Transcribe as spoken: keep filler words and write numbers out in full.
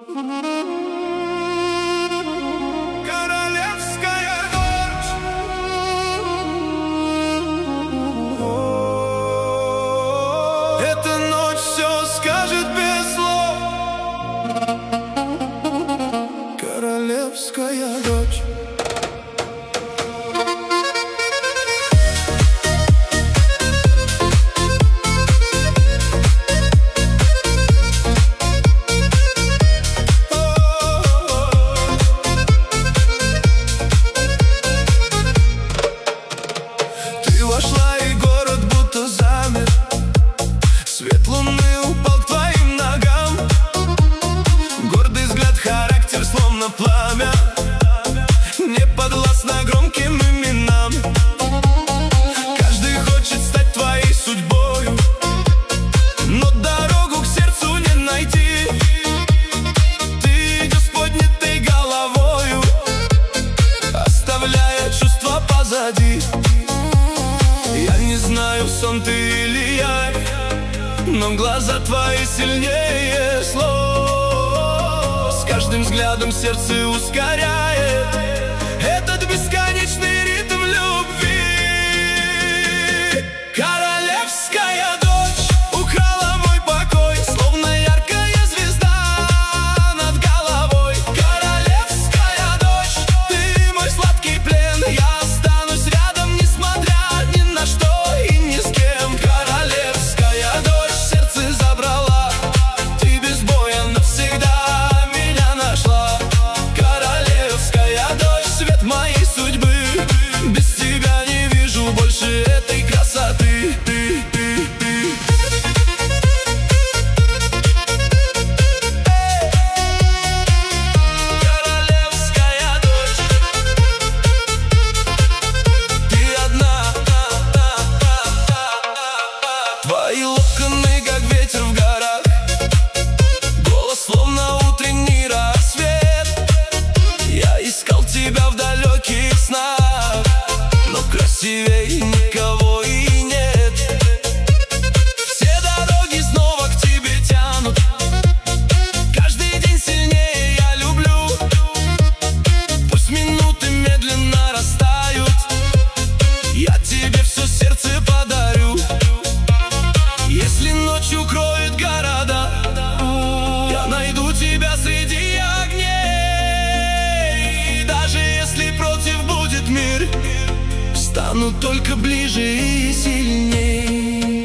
Королевская дочь. Эта ночь все скажет без слов. Королевская дочь. Вошла, и город будто замер. Свет луны упал к твоим ногам. Гордый взгляд, характер словно пламя, не подвластно громким именам. Каждый хочет стать твоей судьбою, но дорогу к сердцу не найти. Ты идешь с поднятой головою, оставляя чувства позади. Я не знаю, сон ты или я, но глаза твои сильнее слов. С каждым взглядом сердце ускоряет этот бесконечный ритм любви. Королевская дочь украла мой покой, словно яркая звезда над головой. Королевская дочь, ты мой сладкий плен. Я останусь рядом, несмотря ни на что и ни с кем. Королевская дочь сердце забрала, ты без боя навсегда меня нашла. Королевская дочь, свет моей судьбы, без тебя не вижу больше этой красоты. Ты, ты, ты. Королевская дочь, ты одна. Твои локоны, как ветер в горах, голос словно утренний рассвет. Я искал тебя в далеких снах, но красивей никого и нет. Все дороги снова к тебе тянут, каждый день сильнее я люблю. Пусть минуты медленно растают, я тебе все сердце подарю. Если ночь укроет города, я найду тебя среди огней. И даже если против будет мир, стану только ближе и сильней.